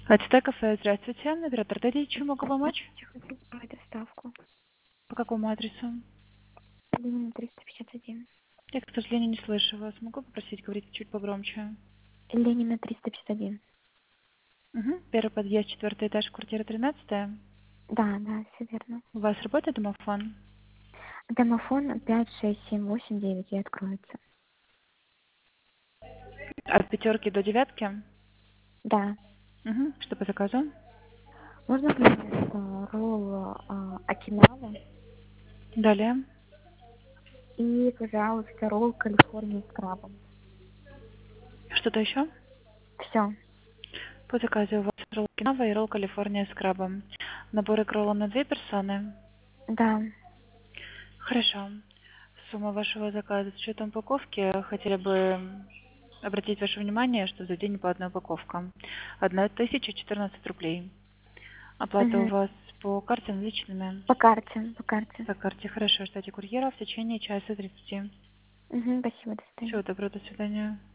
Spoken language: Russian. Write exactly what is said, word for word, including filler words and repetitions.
АТТ кафе, здравствуйте. Оператор Дарья, чем могу помочь? Я хочу сделать доставку. По какому адресу? Ленина триста пятьдесят один. Я, к сожалению, не слышу вас. Могу попросить говорить чуть погромче? Ленина триста пятьдесят один. Угу. Первый подъезд, четвертый этаж, квартира тринадцатая. Да, да, все верно. У вас работает домофон? Домофон пять шесть семь восемь девять и откроется. От пятерки до девятки? Да. Угу. Что по заказу? Можно, пожалуйста, ролл а, Окинава Далее. и, пожалуйста, ролл Калифорния с крабом. Что-то еще? Все. По заказу у вас ролл Окинава и ролл Калифорния с крабом. Наборы к роллам на две персоны? Да. Хорошо. Сумма вашего заказа с учетом упаковки хотели бы обратить ваше внимание, что за день по одной упаковка. Одна тысяча четырнадцать рублей. Оплата у Угу. вас по карте наличными? По карте, по карте. По карте. Хорошо. Ждите курьера в течение часа тридцати. Угу, спасибо, до свидания. Всего доброго. До свидания.